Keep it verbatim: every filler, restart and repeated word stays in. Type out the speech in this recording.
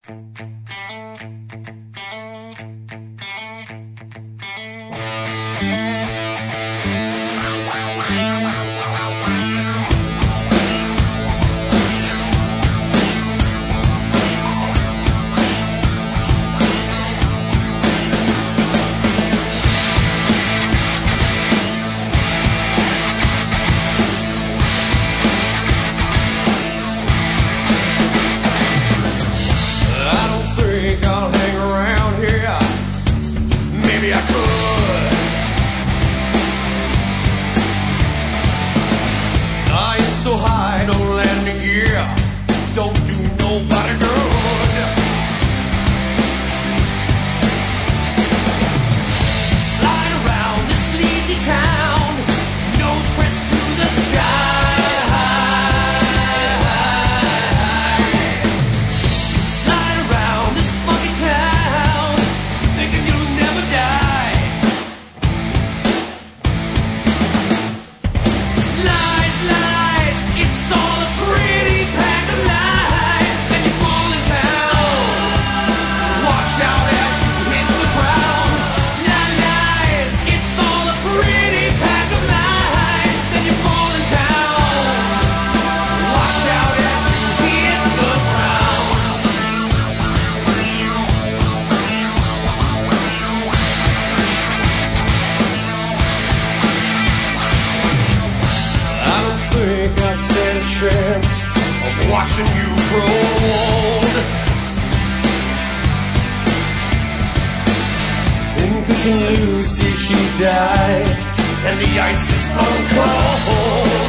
So high, don't land me here. Don't do nobody good. Slide around this sleazy town, nose pressed to the sky. Slide around this funky town, thinking you'll never die. Lies, lies. It's all a pretty pack of lies, and you're falling down. Watch out as you hit the ground. Lies, it's all a pretty pack of lies, and you're falling down. Watch out as you hit the ground. I don't think I stand a chance of watching you grow old. In Cushion Lucy she died, and the ice is stone cold.